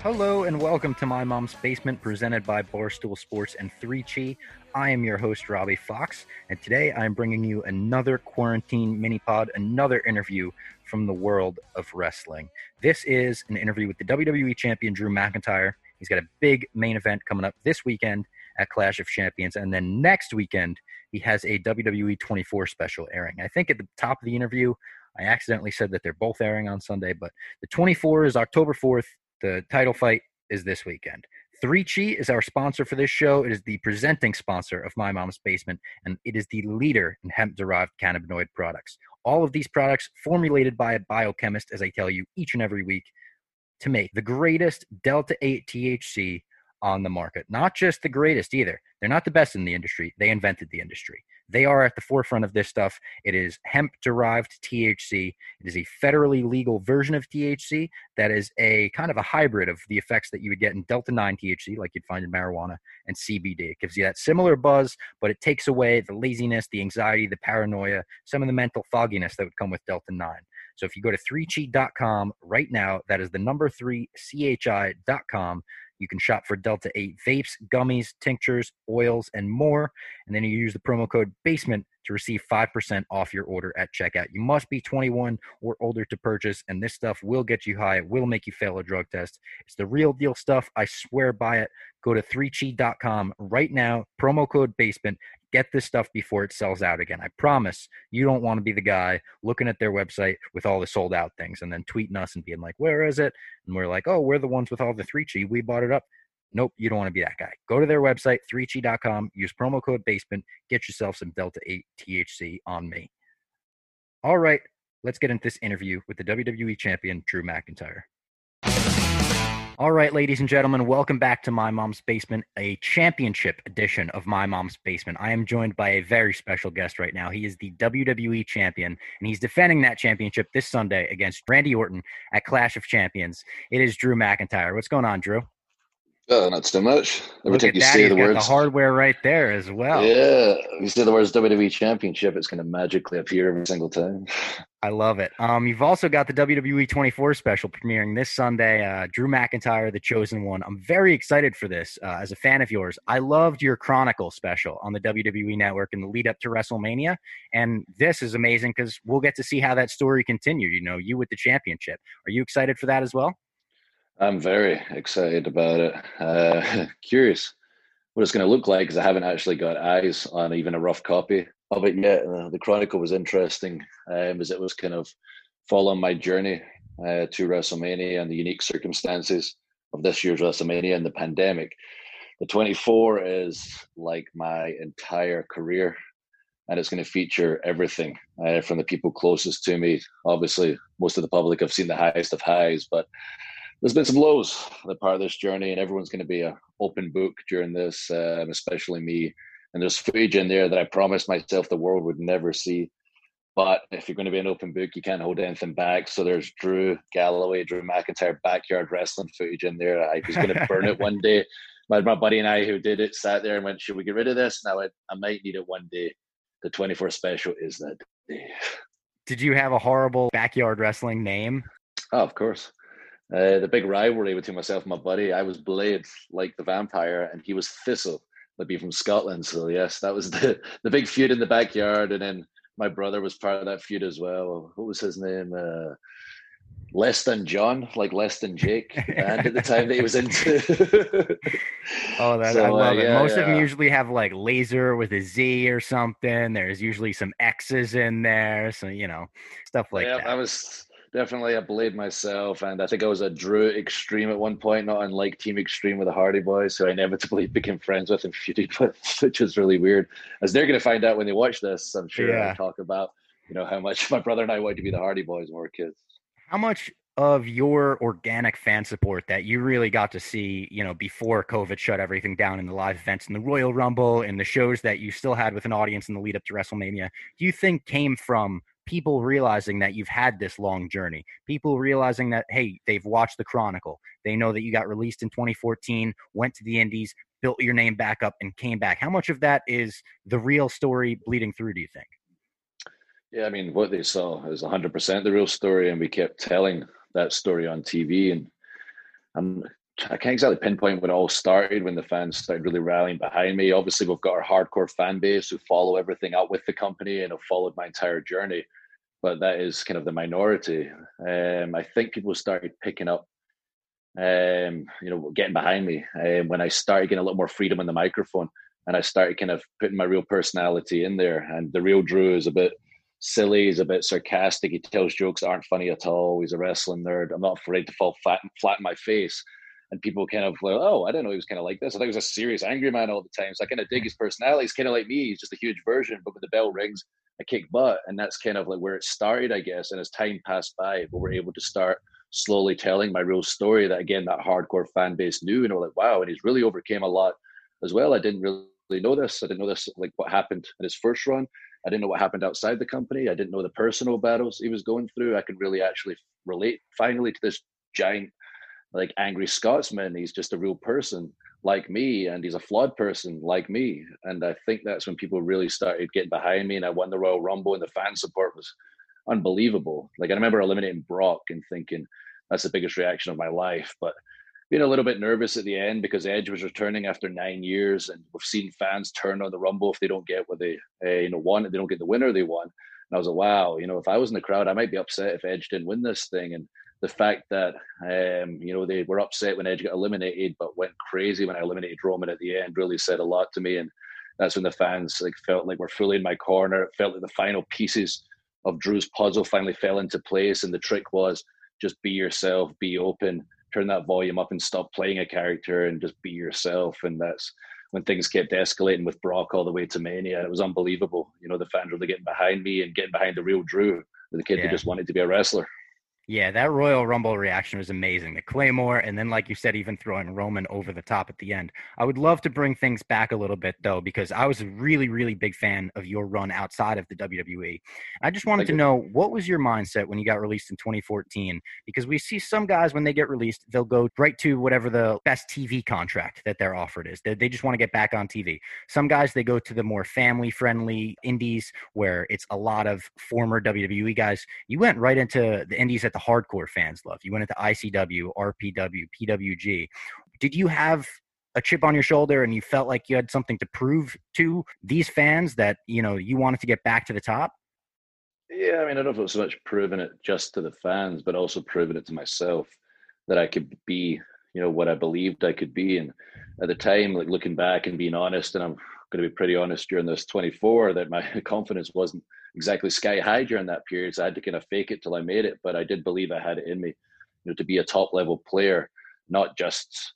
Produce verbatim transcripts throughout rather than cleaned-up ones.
Hello and welcome to My Mom's Basement, presented by Barstool Sports and three Chi. I am your host, Robbie Fox, and today I'm bringing you another quarantine mini-pod, another interview from the world of wrestling. This is an interview with the W W E champion, Drew McIntyre. He's got a big main event coming up this weekend at Clash of Champions, and then next weekend he has a W W E twenty-four special airing. I think at the top of the interview, I accidentally said that they're both airing on Sunday, but the twenty-four is October fourth. The title fight is this weekend. three Chi is our sponsor for this show. It is the presenting sponsor of My Mom's Basement, and it is the leader in hemp-derived cannabinoid products. All of these products formulated by a biochemist, as I tell you each and every week, to make the greatest Delta eight T H C on the market. Not just the greatest either. They're not the best in the industry. They invented the industry. They are at the forefront of this stuff. It is hemp-derived T H C. It is a federally legal version of T H C that is a kind of a hybrid of the effects that you would get in Delta nine T H C, like you'd find in marijuana, and C B D. It gives you that similar buzz, but it takes away the laziness, the anxiety, the paranoia, some of the mental fogginess that would come with Delta nine. So if you go to three chi dot com right now, that is the number three, C H I dot com, you can shop for Delta eight vapes, gummies, tinctures, oils, and more. And then you use the promo code BASEMENT to receive five percent off your order at checkout. You must be twenty-one or older to purchase, and this stuff will get you high. It will make you fail a drug test. It's the real deal stuff. I swear by it. Go to three chi dot com right now, promo code BASEMENT. Get this stuff before it sells out again. I promise you don't want to be the guy looking at their website with all the sold out things and then tweeting us and being like, where is it? And we're like, oh, we're the ones with all the three Chi. We bought it up. Nope, you don't want to be that guy. Go to their website, three chi dot com, use promo code BASEMENT, get yourself some Delta eight T H C on me. All right, let's get into this interview with the W W E champion, Drew McIntyre. All right, ladies and gentlemen, welcome back to My Mom's Basement, a championship edition of My Mom's Basement. I am joined by a very special guest right now. He is the W W E champion, and he's defending that championship this Sunday against Randy Orton at Clash of Champions. It is Drew McIntyre. What's going on, Drew? Oh, not so much. Every Look time at you that. say He's the got words, the hardware right there as well. yeah, you say the words W W E Championship, it's going to magically appear every single time. I love it. Um, you've also got the W W E twenty-four special premiering this Sunday. Uh, Drew McIntyre, the chosen one. I'm very excited for this. Uh, as a fan of yours, I loved your Chronicle special on the W W E Network in the lead up to WrestleMania, and this is amazing because we'll get to see how that story continued. You know, you with the championship. Are you excited for that as well? I'm very excited about it. Uh, curious what it's going to look like because I haven't actually got eyes on even a rough copy of it yet. Uh, the Chronicle was interesting um, as it was kind of following my journey uh, to WrestleMania and the unique circumstances of this year's WrestleMania and the pandemic. The twenty-four is like my entire career, and it's going to feature everything uh, from the people closest to me. Obviously, most of the public have seen the highest of highs, but there's been some lows on the part of this journey, and everyone's going to be an open book during this, um, especially me. And there's footage in there that I promised myself the world would never see. But if you're going to be an open book, you can't hold anything back. So there's Drew Galloway, Drew McIntyre backyard wrestling footage in there. I was going to burn it one day. My, my buddy and I who did it sat there and went, should we get rid of this? And I went, I might need it one day. The twenty-four special is that day. Did you have a horrible backyard wrestling name? Oh, of course. Uh, the big rivalry between myself and my buddy, I was Blade, like the vampire, and he was Thistle, like be from Scotland. So yes, that was the, the big feud in the backyard. And then my brother was part of that feud as well. What was his name? Uh, Less Than John, like Less Than Jake, and at the time that he was into. Oh, that, so, I love uh, it. yeah, Most yeah. of them usually have like laser with a Z or something. There's usually some X's in there. So, you know, stuff like yeah, that. I was definitely a Blade myself, and I think I was a Drew Extreme at one point, not unlike Team Extreme with the Hardy Boys, who I inevitably became friends with and feuded with, which is really weird. As they're going to find out when they watch this, I'm sure Yeah. I'll talk about, you know, how much my brother and I wanted to be the Hardy Boys when we were kids. How much of your organic fan support that you really got to see, you know, before COVID shut everything down in the live events in the Royal Rumble and the shows that you still had with an audience in the lead up to WrestleMania, do you think came from people realizing that you've had this long journey, people realizing that, hey, they've watched the Chronicle, they know that you got released in twenty fourteen, went to the Indies, built your name back up and came back? How much of that is the real story bleeding through, do you think? Yeah, I mean, what they saw is one hundred percent the real story, and we kept telling that story on T V. And I'm I can't exactly pinpoint when it all started, when the fans started really rallying behind me. Obviously, we've got our hardcore fan base who follow everything up with the company and have followed my entire journey, but that is kind of the minority. Um, I think people started picking up, um, you know, getting behind me um, when I started getting a little more freedom on the microphone, and I started kind of putting my real personality in there. And the real Drew is a bit silly, he's a bit sarcastic, he tells jokes that aren't funny at all, he's a wrestling nerd. I'm not afraid to fall flat, flat in my face. And people kind of like, oh, I didn't know he was kind of like this. I thought he was a serious, angry man all the time. So I kind of dig his personality. He's kind of like me. He's just a huge version. But when the bell rings, I kick butt. And that's kind of like where it started, I guess. And as time passed by, we were able to start slowly telling my real story that, again, that hardcore fan base knew. And we're like, wow. And he's really overcame a lot as well. I didn't really know this. I didn't know this, like what happened in his first run. I didn't know what happened outside the company. I didn't know the personal battles he was going through. I could really actually relate finally to this giant, like angry Scotsman. He's just a real person like me, and he's a flawed person like me. And I think that's when people really started getting behind me, and I won the Royal Rumble, and the fan support was unbelievable. Like, I remember eliminating Brock and thinking that's the biggest reaction of my life, but being a little bit nervous at the end because Edge was returning after nine years, and we've seen fans turn on the Rumble if they don't get what they uh, you know want, they don't get the winner they want. And I was like, wow, you know, if I was in the crowd, I might be upset if Edge didn't win this thing. And the fact that, um, you know, they were upset when Edge got eliminated, but went crazy when I eliminated Roman at the end really said a lot to me. And that's when the fans like felt like we're fully in my corner. It felt like the final pieces of Drew's puzzle finally fell into place. And the trick was just be yourself, be open, turn that volume up and stop playing a character and just be yourself. And that's when things kept escalating with Brock all the way to Mania. It was unbelievable. You know, the fans really getting behind me and getting behind the real Drew, the kid Yeah. who just wanted to be a wrestler. Yeah, that Royal Rumble reaction was amazing. The Claymore, and then, like you said, even throwing Roman over the top at the end. I would love to bring things back a little bit, though, because I was a really, really big fan of your run outside of the W W E. I just wanted Thank to you. know, what was your mindset when you got released in twenty fourteen? Because we see some guys, when they get released, they'll go right to whatever the best T V contract that they're offered is. They, they just want to get back on T V. Some guys, they go to the more family-friendly indies where it's a lot of former W W E guys. You went right into the indies that the hardcore fans love. You went into I C W, R P W, P W G. Did you have a chip on your shoulder and you felt like you had something to prove to these fans that, you know, you wanted to get back to the top? Yeah, I mean, I don't know if it was so much proving it just to the fans, but also proving it to myself that I could be, you know, what I believed I could be. And at the time, like looking back and being honest, and I'm going to be pretty honest during this twenty-four, that my confidence wasn't exactly sky high during that period. So I had to kind of fake it till I made it. But I did believe I had it in me, you know, to be a top level player, not just,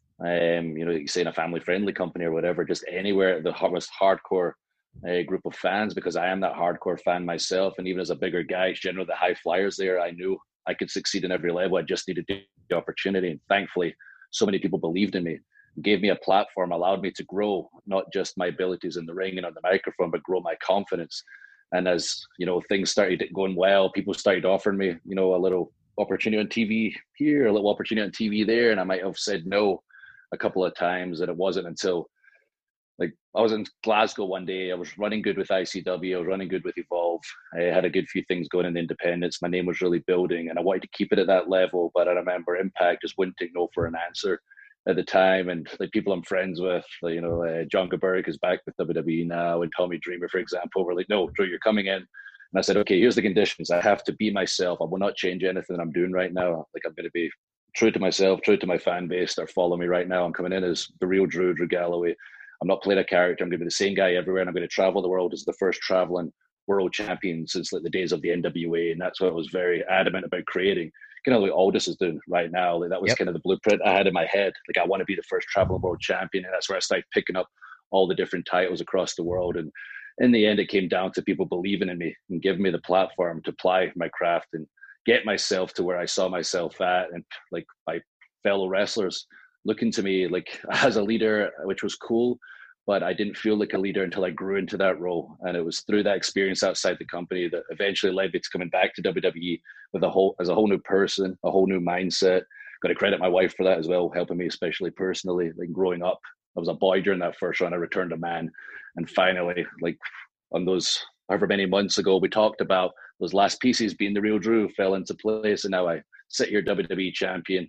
um, you know, you say in a family friendly company or whatever, just anywhere the most hardcore uh, group of fans, because I am that hardcore fan myself. And even as a bigger guy, it's generally the high flyers there. I knew I could succeed in every level. I just needed the opportunity. And thankfully, so many people believed in me, gave me a platform, allowed me to grow, not just my abilities in the ring and on the microphone, but grow my confidence. And as, you know, things started going well, people started offering me, you know, a little opportunity on T V here, a little opportunity on T V there. And I might have said no a couple of times. And it wasn't until, like, I was in Glasgow one day. I was running good with I C W. I was running good with Evolve. I had a good few things going in the independents. My name was really building, and I wanted to keep it at that level. But I remember Impact just wouldn't take no for an answer at the time. And like people I'm friends with, like, you know, uh, John Goldberg is back with W W E now, and Tommy Dreamer, for example, were like, "No, Drew, you're coming in." And I said, "Okay, here's the conditions. I have to be myself. I will not change anything I'm doing right now. Like, I'm going to be true to myself, true to my fan base. They're following me right now. I'm coming in as the real Drew, Drew Galloway. I'm not playing a character. I'm going to be the same guy everywhere, and I'm going to travel the world as the first traveling world champion since like the days of the N W A." And that's what I was very adamant about creating. Kind of like Aldous is doing right now. Like that was yep. kind of the blueprint I had in my head. Like, I want to be the first traveling world champion. And that's where I started picking up all the different titles across the world. And in the end, it came down to people believing in me and giving me the platform to apply my craft and get myself to where I saw myself at. And like my fellow wrestlers looking to me like as a leader, which was cool. But I didn't feel like a leader until I grew into that role. And it was through that experience outside the company that eventually led me to coming back to W W E with a whole, as a whole new person, a whole new mindset. Got to credit my wife for that as well, helping me, especially personally, like growing up. I was a boy during that first run. I returned a man. And finally, like on those, however many months ago, we talked about those last pieces being the real Drew fell into place. And now I sit here W W E champion.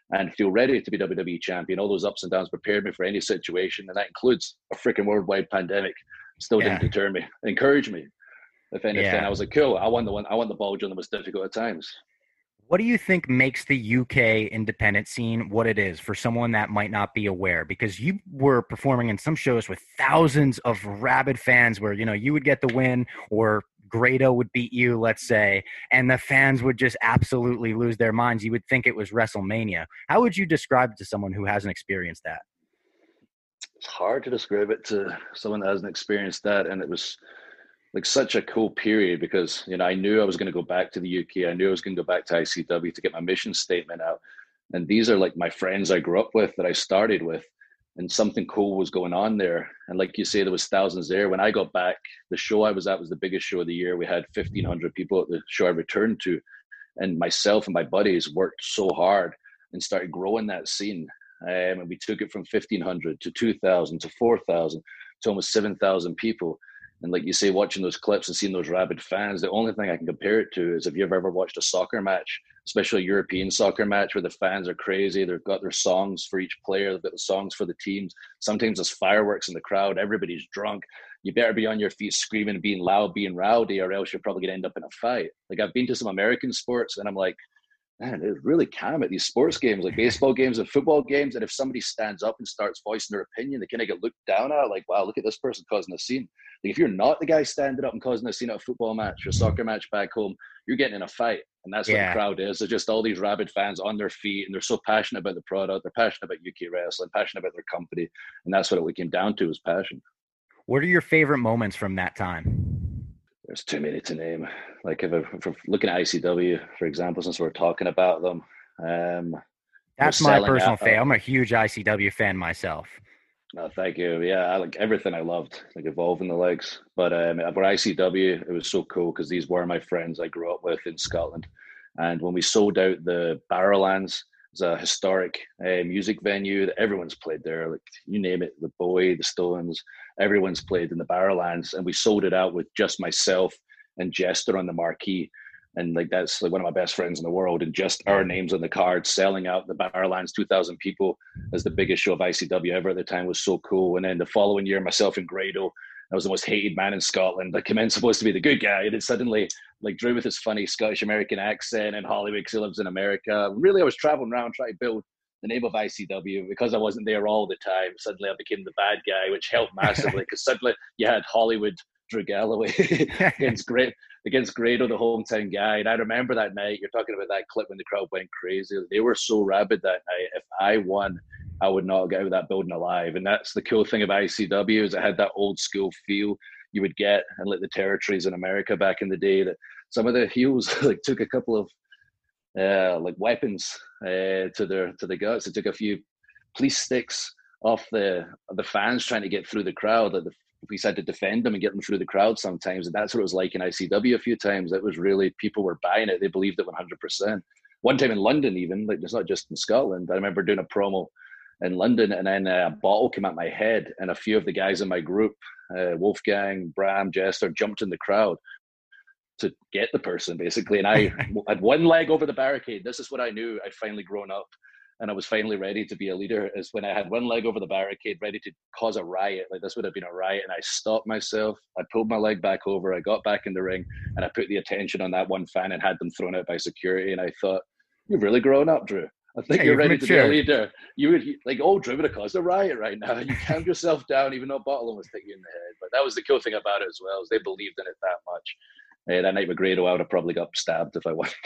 and feel ready to be W W E champion. All those ups and downs prepared me for any situation, and that includes a freaking worldwide pandemic. Still didn't Yeah. deter me, encouraged me. If anything, Yeah. I was like, cool, I won the one, I won the ball during the most difficult of times. What do you think makes the U K independent scene what it is for someone that might not be aware? Because you were performing in some shows with thousands of rabid fans where, you know, you would get the win or Grado would beat you, let's say, and the fans would just absolutely lose their minds. You would think it was WrestleMania. How would you describe it to someone who hasn't experienced that? It's hard to describe it to someone that hasn't experienced that. And it was like such a cool period because, you know, I knew I was going to go back to the U K. I knew I was going to go back to I C W to get my mission statement out. And these are like my friends I grew up with that I started with, and something cool was going on there. And like you say, there was thousands there. When I got back, the show I was at was the biggest show of the year. We had fifteen hundred people at the show I returned to. And myself and my buddies worked so hard and started growing that scene. Um, and we took it from fifteen hundred to two thousand to four thousand to almost seven thousand people. And like you say, watching those clips and seeing those rabid fans, the only thing I can compare it to is if you've ever watched a soccer match, especially a European soccer match where the fans are crazy. They've got their songs for each player. They've got the songs for the teams. Sometimes there's fireworks in the crowd. Everybody's drunk. You better be on your feet screaming, being loud, being rowdy, or else you're probably going to end up in a fight. Like I've been to some American sports and I'm like, man, it's really calm at these sports games, like baseball games and football games. And if somebody stands up and starts voicing their opinion, they kind of get looked down at, like, wow, look at this person causing a scene. Like if you're not the guy standing up and causing a scene at a football match or a soccer match back home, you're getting in a fight. And that's what Yeah. the crowd is. They're just all these rabid fans on their feet, and they're so passionate about the product. They're passionate about U K wrestling, passionate about their company. And that's what it came down to, was passion. What are your favorite moments from that time? There's too many to name. Like if, I, if we're looking at I C W, for example, since we're talking about them. Um, That's my personal favorite. I'm a huge I C W fan myself. No, thank you. Yeah, I like everything I loved, like evolving the legs. But um, for I C W, it was so cool because these were my friends I grew up with in Scotland. And when we sold out the Barrowlands, it's a historic uh, music venue that everyone's played there. Like you name it, the Bowie, the Stones, everyone's played in the Barrowlands. And we sold it out with just myself and Jester on the marquee. And like that's like one of my best friends in the world, and just our names on the card, selling out the Barrowlands, two thousand people as the biggest show of I C W ever at the time was so cool. And then the following year, myself and Grado, I was the most hated man in Scotland. I came in supposed to be the good guy, and then suddenly, like Drew with his funny Scottish American accent in Hollywood because he lives in America. Really, I was traveling around trying to build the name of I C W because I wasn't there all the time. Suddenly, I became the bad guy, which helped massively because suddenly you had Hollywood Drew Galloway against great against Grado, the hometown guy. And I remember that night. You're talking about that clip when the crowd went crazy. They were so rabid that night. If I won, I would not get out of that building alive. And that's the cool thing about I C W is it had that old school feel you would get and like the territories in America back in the day. That some of the heels like took a couple of uh, like weapons uh, to their to the guts. They took a few police sticks off the the fans trying to get through the crowd. Like the police had to defend them and get them through the crowd sometimes. And that's what it was like in I C W a few times. It was really, people were buying it. They believed it one hundred percent. One time in London even, like it's not just in Scotland. I remember doing a promo in London and then a bottle came at my head and a few of the guys in my group, uh, Wolfgang, Bram, Jester, jumped in the crowd to get the person basically. And I had one leg over the barricade. This is what I knew. I'd finally grown up. And I was finally ready to be a leader, is when I had one leg over the barricade, ready to cause a riot. Like this would have been a riot. And I stopped myself. I pulled my leg back over. I got back in the ring and I put the attention on that one fan and had them thrown out by security. And I thought, you've really grown up, Drew. I think yeah, you're ready matured. to be a leader. You would like, oh, Drew would have caused a riot right now. You calmed yourself down, even though a bottle almost hit you in the head. But that was the cool thing about it as well, is they believed in it that much. Uh, that night with Grado, I would have probably got stabbed if I went.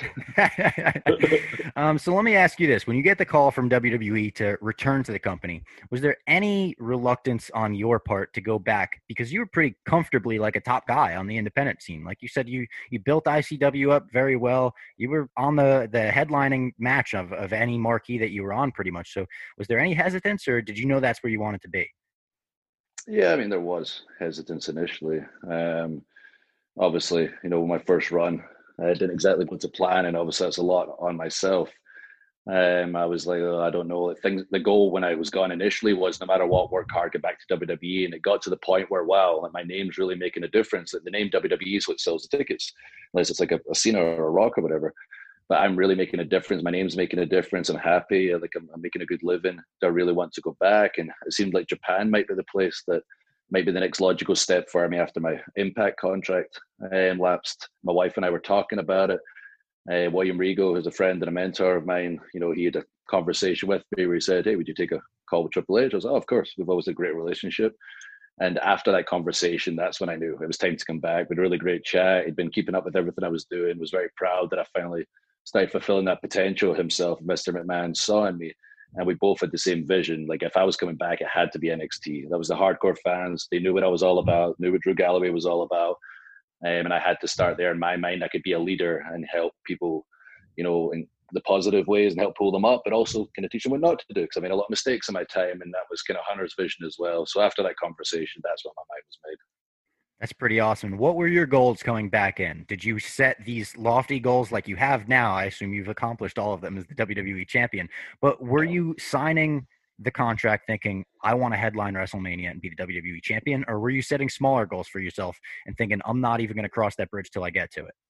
um, so let me ask you this. When you get the call from W W E to return to the company, was there any reluctance on your part to go back? Because you were pretty comfortably like a top guy on the independent scene. Like you said, you you built I C W up very well. You were on the, the headlining match of, of any marquee that you were on pretty much. So was there any hesitance, or did you know that's where you wanted to be? Yeah, I mean, there was hesitance initially. Um, Obviously, you know, my first run, I didn't exactly put to plan, and obviously that's a lot on myself. Um, I was like, oh, I don't know. Things. The goal when I was gone initially was no matter what, work hard, get back to W W E, and it got to the point where, wow, like my name's really making a difference. That the name W W E is what sells the tickets, unless it's like a, a Cena or a Rock or whatever. but I'm really making a difference. My name's making a difference. I'm happy. Like I'm, I'm making a good living. Do I really want to go back? And it seemed like Japan might be the place that might be the next logical step for me after my Impact contract um, lapsed. My wife and I were talking about it. Uh, William Regal, who's a friend and a mentor of mine, you know, he had a conversation with me where he said, "Hey, would you take a call with Triple H?" I was like, "Oh, of course. We've always had a great relationship." And after that conversation, that's when I knew it was time to come back. We had a really great chat. He'd been keeping up with everything I was doing, was very proud that I finally started fulfilling that potential himself, Mister McMahon, saw in me. And we both had the same vision. Like if I was coming back, it had to be N X T. That was the hardcore fans. They knew what I was all about, knew what Drew Galloway was all about. Um, and I had to start there. In my mind, I could be a leader and help people, you know, in the positive ways and help pull them up, but also kind of teach them what not to do. Because I made a lot of mistakes in my time, and that was kind of Hunter's vision as well. So after that conversation, that's when my mind was made. That's pretty awesome. What were your goals coming back in? Did you set these lofty goals like you have now? I assume you've accomplished all of them as the W W E champion. But were you signing the contract thinking, I want to headline WrestleMania and be the W W E champion? Or were you setting smaller goals for yourself and thinking, I'm not even going to cross that bridge till I get to it?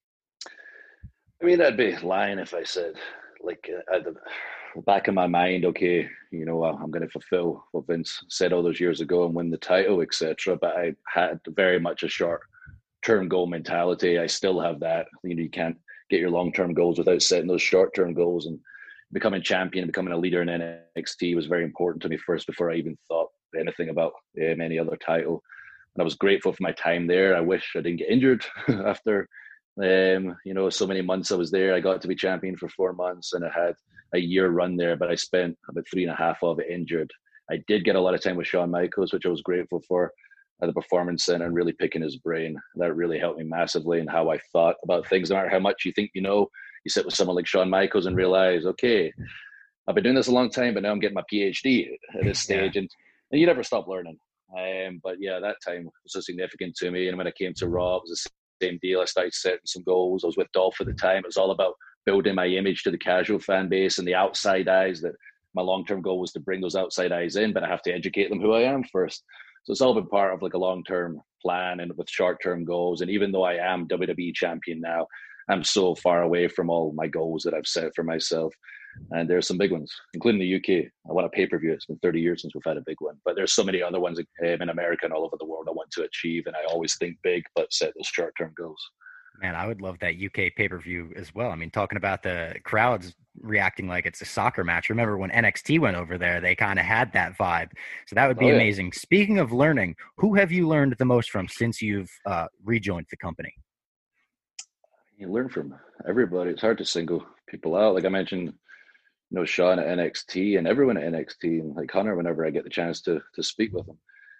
I mean, I'd be lying if I said, like, uh, at the back of my mind, okay, you know, I'm going to fulfill what Vince said all those years ago and win the title, et cetera. But I had very much a short-term goal mentality. I still have that. You know, you can't get your long-term goals without setting those short-term goals. And becoming champion, becoming a leader in N X T was very important to me first before I even thought anything about um, any other title. And I was grateful for my time there. I wish I didn't get injured after Um, you know, so many months I was there. I got to be champion for four months and I had a year run there, but I spent about three and a half of it injured. I did get a lot of time with Shawn Michaels, which I was grateful for at the Performance Center and really picking his brain. That really helped me massively in how I thought about things. No matter how much you think you know, you sit with someone like Shawn Michaels and realize, okay, I've been doing this a long time, but now I'm getting my PhD at this stage. Yeah. and, and you never stop learning. Um, but yeah, that time was so significant to me. And when I came to Raw, it was the same deal. I started setting some goals. I was with Dolph at the time. It was all about building my image to the casual fan base and the outside eyes. That my long-term goal was to bring those outside eyes in, but I have to educate them who I am first. So it's all been part of like a long-term plan and with short-term goals. And even though I am W W E champion now, I'm so far away from all my goals that I've set for myself. And there's some big ones, including the U K. I want a pay-per-view. It's been thirty years since we've had a big one. But there's so many other ones in America and all over the world I want to achieve. And I always think big, but set those short-term goals. Man, I would love that U K pay-per-view as well. I mean, talking about the crowds reacting like it's a soccer match. Remember when N X T went over there, they kind of had that vibe. So that would be oh, yeah. amazing. Speaking of learning, who have you learned the most from since you've uh, rejoined the company? You learn from everybody. It's hard to single people out. Like I mentioned, you know, Shawn at N X T and everyone at N X T and like Hunter whenever I get the chance to to speak with them.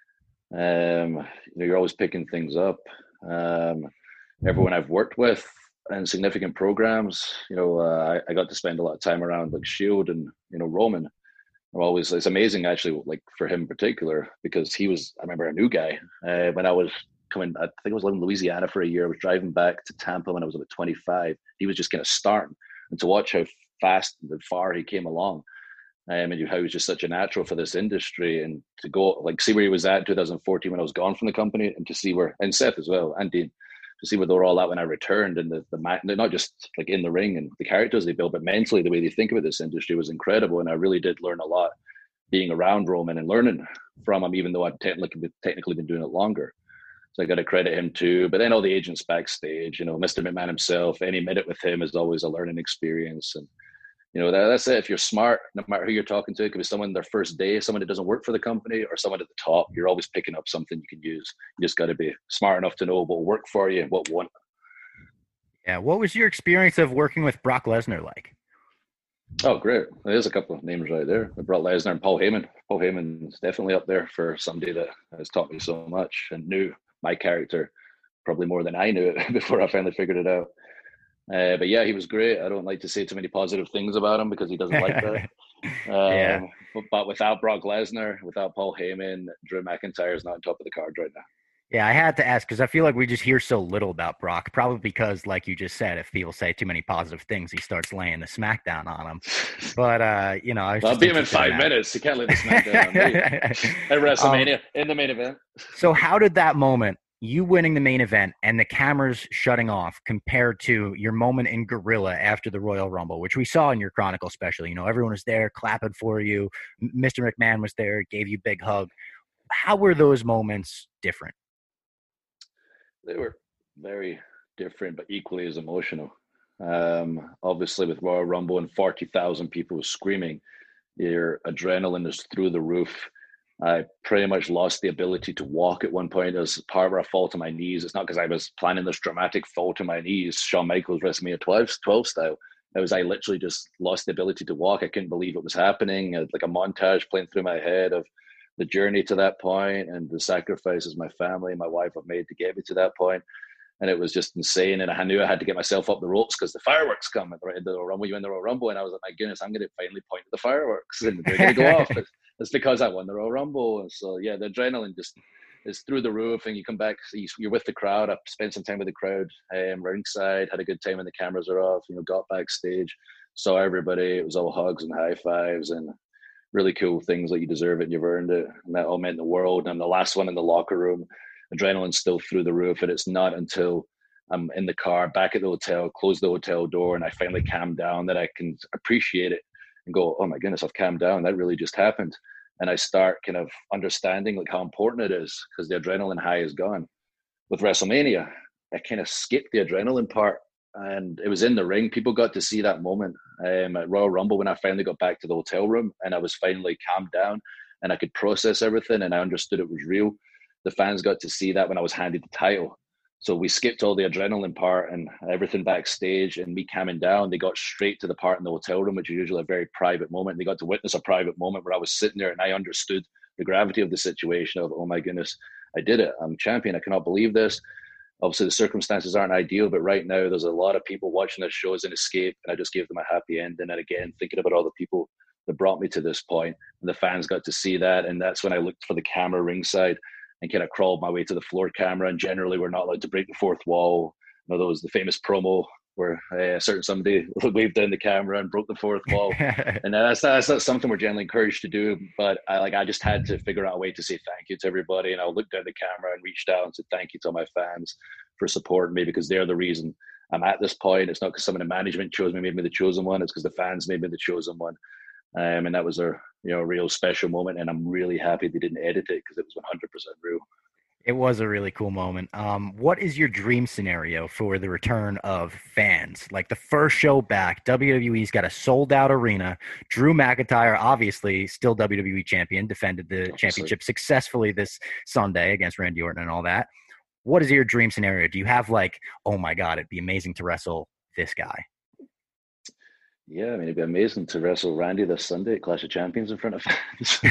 Um, you know, you're always picking things up. Um, everyone I've worked with in significant programs, you know, uh, I, I got to spend a lot of time around like Shield and, you know, Roman. I'm always, it's amazing actually, like for him in particular, because he was, I remember a new guy uh, when I was coming, I think I was living in Louisiana for a year. I was driving back to Tampa when I was about twenty-five. He was just kind of starting, and to watch how fast and far he came along, um, and how he was just such a natural for this industry, and to go like see where he was at in two thousand fourteen when I was gone from the company, and to see where, and Seth as well, and Dean, to see where they were all at when I returned, and the the not just like in the ring and the characters they built, but mentally the way they think about this industry was incredible, and I really did learn a lot being around Roman and learning from him, even though I'd technically technically been doing it longer. So I got to credit him too. But then all the agents backstage, you know, Mister McMahon himself, any minute with him is always a learning experience. And, you know, that, that's it. If you're smart, no matter who you're talking to, it could be someone their first day, someone that doesn't work for the company, or someone at the top. You're always picking up something you can use. You just got to be smart enough to know what will work for you and what won't. Yeah. What was your experience of working with Brock Lesnar like? Oh, great. There's a couple of names right there. Brock Lesnar and Paul Heyman. Paul Heyman's definitely up there for somebody that has taught me so much and knew my character probably more than I knew it before I finally figured it out. Uh, but yeah, he was great. I don't like to say too many positive things about him because he doesn't like that. Um, yeah. But, but without Brock Lesnar, without Paul Heyman, Drew McIntyre is not on top of the card right now. Yeah, I had to ask because I feel like we just hear so little about Brock. Probably because, like you just said, if people say too many positive things, he starts laying the smackdown on them. But uh, you know, I was I'll beat him in five in minutes. He can't lay the smackdown on me at WrestleMania um, in the main event. So, how did that moment you winning the main event and the cameras shutting off compared to your moment in Gorilla after the Royal Rumble, which we saw in your Chronicle special. You know, everyone was there clapping for you. Mister McMahon was there, gave you a big hug. How were those moments different? They were very different, but equally as emotional. Um, obviously, with Royal Rumble and forty thousand people screaming, your adrenaline is through the roof. I pretty much lost the ability to walk at one point. It was part where I fall to my knees. It's not because I was planning this dramatic fall to my knees, Shawn Michaels WrestleMania twelve, twelve style. It was I literally just lost the ability to walk. I couldn't believe it was happening. I had like a montage playing through my head of the journey to that point and the sacrifices my family and my wife have made to get me to that point. And it was just insane. And I knew I had to get myself up the ropes because the fireworks come at the end of the Rumble. You win the Royal Rumble. And I was like, my goodness, I'm going to finally point at the fireworks and they're going to go off. It's because I won the Royal Rumble. And so, yeah, the adrenaline just is through the roof. And you come back, you're with the crowd. I spent some time with the crowd, um, ringside, had a good time when the cameras are off, you know, got backstage, saw everybody. It was all hugs and high fives and really cool things like you deserve it and you've earned it. And that all meant the world. And I'm the last one in the locker room. Adrenaline's still through the roof, and it's not until I'm in the car back at the hotel, close the hotel door, and I finally calm down that I can appreciate it and go, oh my goodness, I've calmed down. That really just happened. And I start kind of understanding like how important it is because the adrenaline high is gone. With WrestleMania, I kind of skipped the adrenaline part, and it was in the ring. People got to see that moment um, at Royal Rumble when I finally got back to the hotel room and I was finally calmed down and I could process everything and I understood it was real. The fans got to see that when I was handed the title. So we skipped all the adrenaline part and everything backstage and me calming down. They got straight to the part in the hotel room, which is usually a very private moment. They got to witness a private moment where I was sitting there and I understood the gravity of the situation of, oh my goodness, I did it. I'm champion. I cannot believe this. Obviously, the circumstances aren't ideal, but right now there's a lot of people watching this show as an escape. And I just gave them a happy ending. And again, thinking about all the people that brought me to this point, and the fans got to see that. And that's when I looked for the camera ringside and kind of crawled my way to the floor camera. And generally, we're not allowed to break the fourth wall. You know, there was the famous promo where uh, a certain somebody waved down the camera and broke the fourth wall. And that's, that's not something we're generally encouraged to do. But I like I just had to figure out a way to say thank you to everybody. And I looked down the camera and reached out and said thank you to all my fans for supporting me because they're the reason I'm at this point. It's not because someone in management chose me, made me the chosen one. It's because the fans made me the chosen one. Um, and that was a you know real special moment, and I'm really happy they didn't edit it because it was one hundred percent real. It was a really cool moment. Um, what is your dream scenario for the return of fans? Like the first show back, W W E's got a sold-out arena. Drew McIntyre, obviously still W W E champion, defended the obviously. championship successfully this Sunday against Randy Orton and all that. What is your dream scenario? Do you have like, oh my God, it'd be amazing to wrestle this guy? Yeah, I mean, it'd be amazing to wrestle Randy this Sunday at Clash of Champions in front of fans.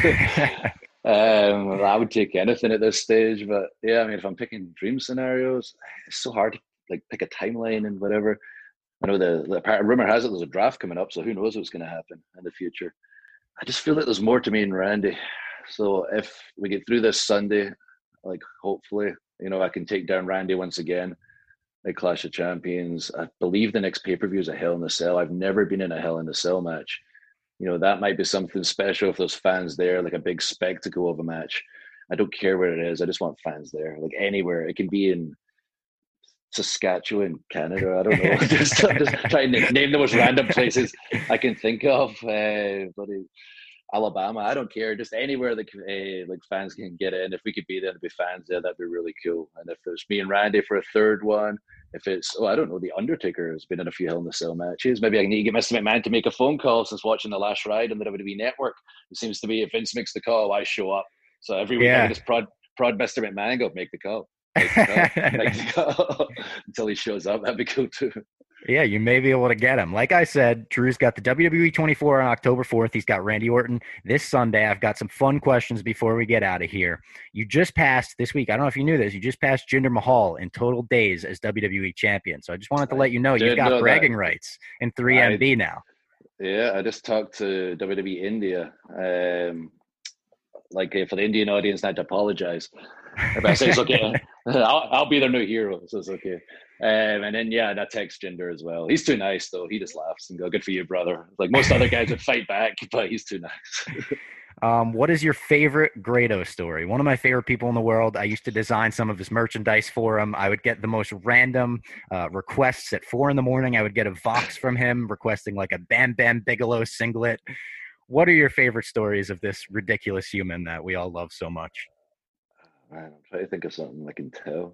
um, I would take anything at this stage, but yeah, I mean, if I'm picking dream scenarios, it's so hard to like pick a timeline and whatever. I know the, the rumor has it there's a draft coming up, so who knows what's going to happen in the future. I just feel that there's more to me and Randy. So if we get through this Sunday, like hopefully, you know, I can take down Randy once again at Clash of Champions. I believe the next pay-per-view is a Hell in a Cell. I've never been in a Hell in a Cell match. You know, that might be something special if there's fans there, like a big spectacle of a match. I don't care where it is. I just want fans there, like anywhere. It can be in Saskatchewan, Canada. I don't know. just, just trying to name the most random places I can think of. Uh, bloody Alabama. I don't care. Just anywhere that uh, like fans can get in. If we could be there to be fans there, that'd be really cool. And if it's me and Randy for a third one, if it's oh I don't know, the Undertaker has been in a few Hell in a Cell matches. Maybe I need to get Mister McMahon to make a phone call since watching the last ride on the W W E Network. It seems to be if Vince makes the call, I show up. So every week yeah. I just prod prod Mister McMahon and go make the call. Make the call. Make the call. Until he shows up. That'd be cool too. Yeah, you may be able to get him. Like I said, Drew's got the W W E twenty-four on October fourth. He's got Randy Orton this Sunday. I've got some fun questions before we get out of here. You just passed this week. I don't know if you knew this. You just passed Jinder Mahal in total days as W W E champion. So I just wanted to let you know you've got bragging that. rights in three M B I, now. Yeah, I just talked to W W E India. Um, like uh, for the Indian audience, not to apologize. But I say it's okay. I'll, I'll be their new hero, so it's okay. Um, and then, yeah, that text Jinder as well. He's too nice, though. He just laughs and go, good for you, brother. Like most other guys would fight back, but he's too nice. Um, what is your favorite Grado story? One of my favorite people in the world. I used to design some of his merchandise for him. I would get the most random uh, requests at four in the morning. I would get a Vox from him requesting like a Bam Bam Bigelow singlet. What are your favorite stories of this ridiculous human that we all love so much? Man, I'm trying to think of something I can tell.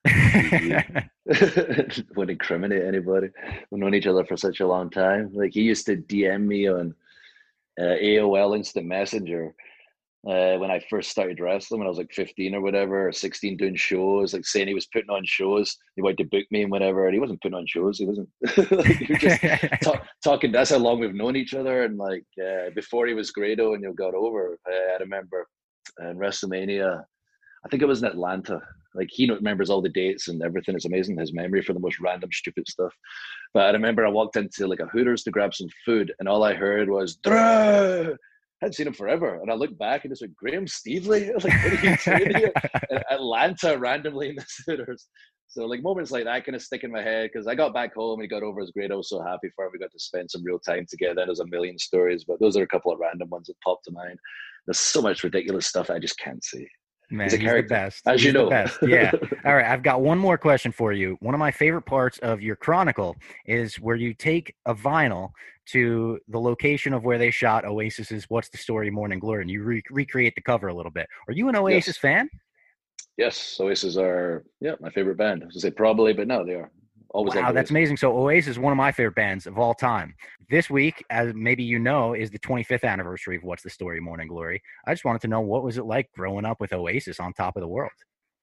He wouldn't incriminate anybody. We've known each other for such a long time. Like, he used to D M me on uh, A O L Instant Messenger uh, when I first started wrestling, when I was like fifteen or whatever, or sixteen, doing shows, like saying he was putting on shows. He wanted to book me and whatever, and he wasn't putting on shows. He wasn't. Like, he was just talk, talking. That's how long we've known each other. And like uh, before he was Grado and you got over, uh, I remember in WrestleMania, I think it was in Atlanta. Like, he remembers all the dates and everything. It's amazing, his memory for the most random, stupid stuff. But I remember I walked into like a Hooters to grab some food, and all I heard was Drew. I hadn't seen him forever, and I looked back and it's like, Graham Stevely. I was like, what are you doing here? Atlanta, randomly in the Hooters. So like moments like that kind of stick in my head, because I got back home and he got over his grade. I was so happy for him. We got to spend some real time together. There's a million stories, but those are a couple of random ones that popped to mind. There's so much ridiculous stuff I just can't see. Man, he's, he's the best. As he's you know. The best. Yeah. All right. I've got one more question for you. One of my favorite parts of your Chronicle is where you take a vinyl to the location of where they shot Oasis's What's the Story Morning Glory, and you re- recreate the cover a little bit. Are you an Oasis yes. fan? Yes. Oasis are, yeah, my favorite band. I was going to say probably, but no, they are. Always. Wow, that's amazing. So Oasis is one of my favorite bands of all time. This week, as maybe you know, is the twenty-fifth anniversary of What's the Story Morning Glory. I just wanted to know, what was it like growing up with Oasis on top of the world?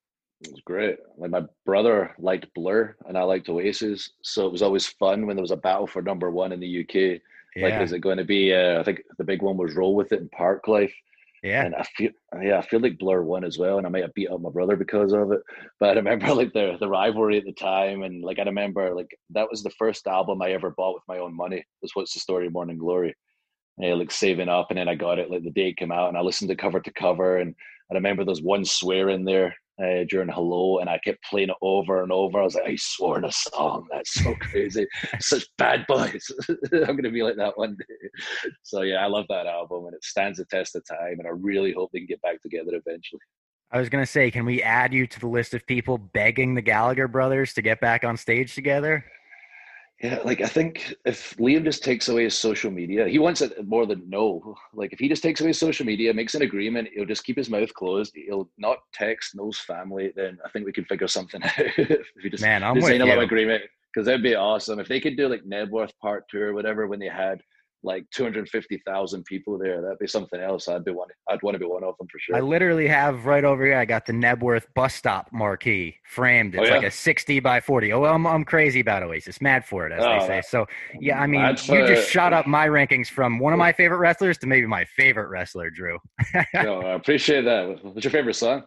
It was great. Like, my brother liked Blur and I liked Oasis, so it was always fun when there was a battle for number one in the U K. Yeah. Like, is it going to be? Uh, I think the big one was Roll With It in Parklife. Yeah. And I feel, yeah, I feel like Blur won as well, and I might have beat up my brother because of it. But I remember like the the rivalry at the time, and like I remember like that was the first album I ever bought with my own money. Was What's the Story Morning Glory. Uh, like saving up, and then I got it like the day it came out, and I listened to cover to cover, and I remember there's one swear in there uh, during Hello, and I kept playing it over and over. I was like, I swore in a song. That's so crazy. Such bad boys. I'm going to be like that one day. So yeah, I love that album, and it stands the test of time, and I really hope they can get back together eventually. I was going to say, can we add you to the list of people begging the Gallagher brothers to get back on stage together? Yeah, like I think if Liam just takes away his social media, he wants it more than no. Like if he just takes away social media, makes an agreement, he'll just keep his mouth closed. He'll not text Noel's family. Then I think we can figure something out. If he just Man, I'm design with a you. little agreement, because that'd be awesome. If they could do like Nebworth Part Two or whatever when they had like two hundred fifty thousand people there, that'd be something else. I'd be one. I'd want to be one of them for sure. I literally have right over here, I got the Nebworth bus stop marquee framed. It's oh, yeah? like a sixty by forty. Oh, I'm I'm crazy about Oasis, mad for it, as oh, they say. So yeah, I mean, you just shot up my rankings from one of my favorite wrestlers to maybe my favorite wrestler, Drew. No, I appreciate that. What's your favorite song?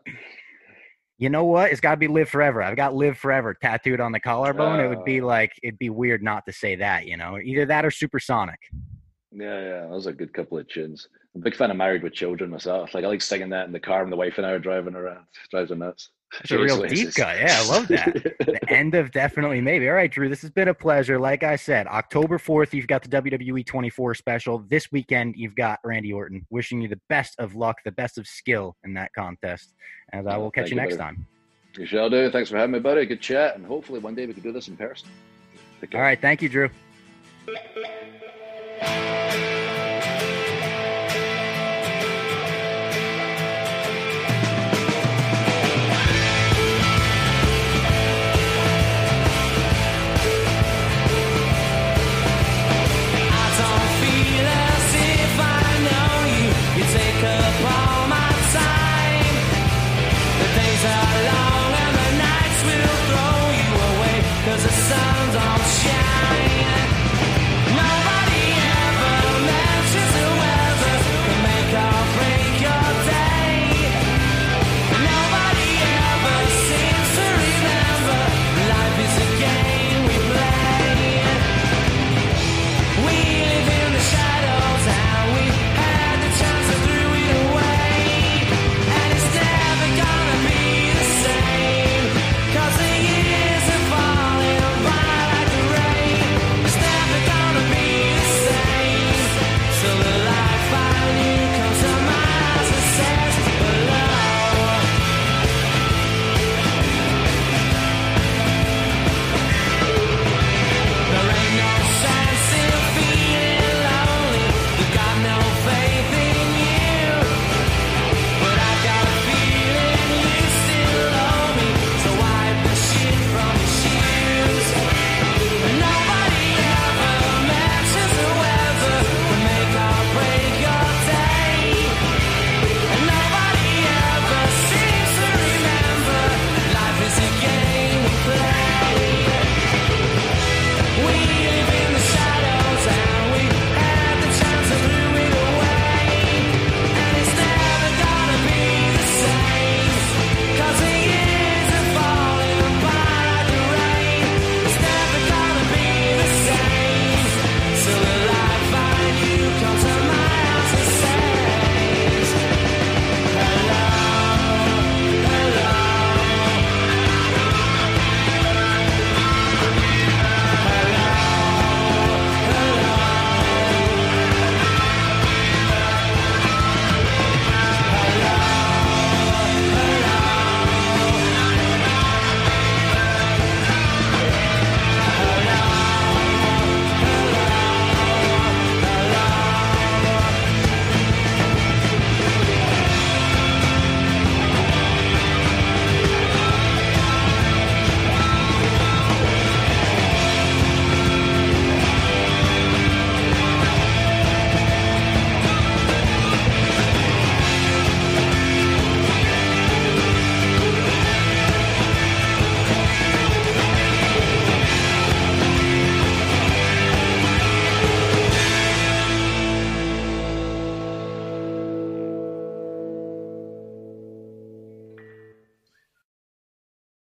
You know what? It's got to be Live Forever. I've got Live Forever tattooed on the collarbone. Uh, it would be like, it'd be weird not to say that, you know, either that or Supersonic. Yeah, yeah, that was a good couple of tunes. I'm a big fan of Married with Children myself. Like I like singing that in the car when the wife and I are driving around. It drives her nuts. It's a real deep cut. Yeah, I love that. The end of Definitely Maybe. All right, Drew, this has been a pleasure. Like I said, October fourth, you've got the W W E twenty-four special. This weekend, you've got Randy Orton. Wishing you the best of luck, the best of skill in that contest. And I will catch you, you next buddy. time. You shall do. Thanks for having me, buddy. Good chat. And hopefully one day we can do this in person. All right. Thank you, Drew.